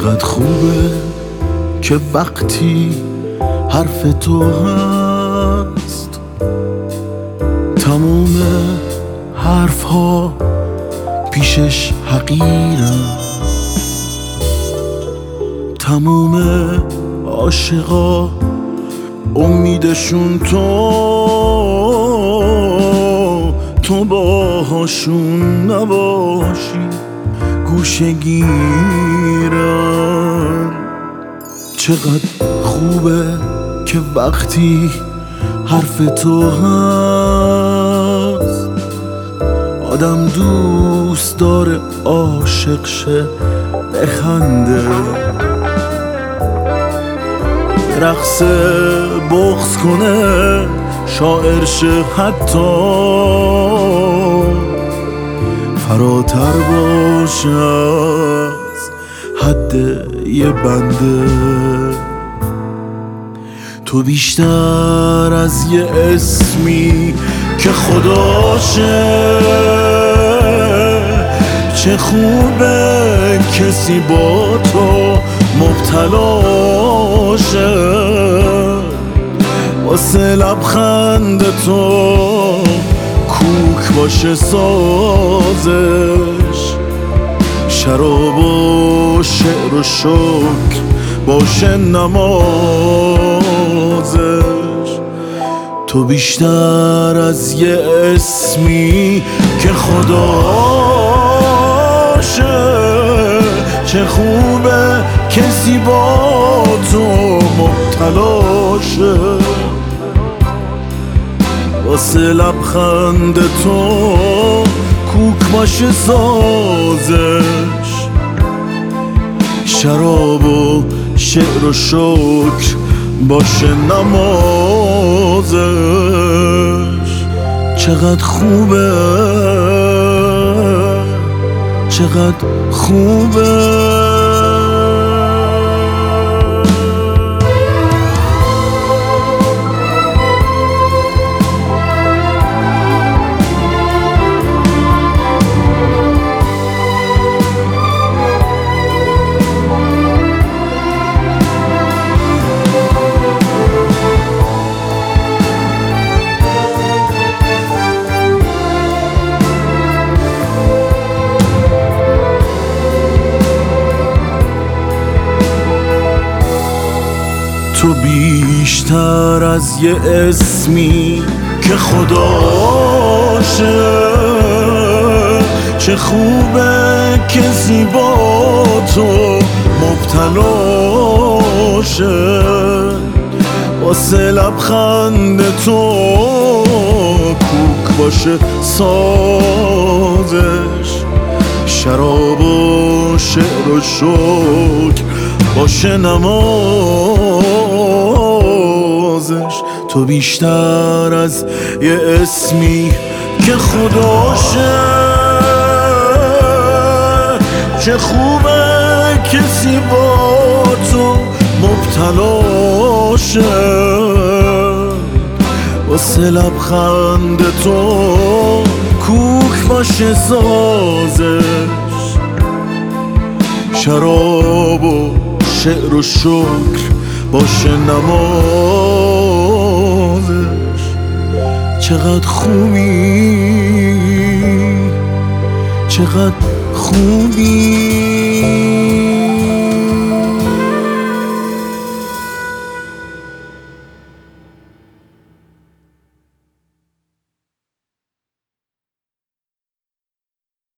چقدر خوبه که وقتی حرف تو هست تموم حرف ها پیشش حقیرن، تموم عاشقا امیدشون تو باهاشون نباشی گوشه گیرن. چقدر خوبه که وقتی حرف تو هست آدم دوست داره عاشق شه، بخنده، رقص بغض کنه، شاعر شه، حتی فراتر باشه از حد یه بنده. تو بیشتر از یه اسمی که خداشه، چه خوبه کسی با تو مبتلاشه، واسه لبخند تو کوک باشه سازش، شراب و شعر و شکر باشه نمازش. تو بیشتر از یه اسمی که خداشه، چه خوبه کسی با تو مبتلاشه، واسه لبخند تو کوک باشه سازش، شراب و شعر و شکر باشه نمازش. چقدر خوبه، چقدر خوبه. تو بیشتر از یه اسمی که خداشه، چه خوبه کسی با تو مبتلاشه، واسه لبخند تو کوک باشه سازش، شراب و شعر و شکر باشه نمازش. تو بیشتر از یه اسمی که خداشه، چه خوبه کسی با تو مبتلاشه، واسه لبخند تو کوک باشه سازش، شراب و شعر و شکر باشه نمازش. چقدر خوبی، چقدر خوبی.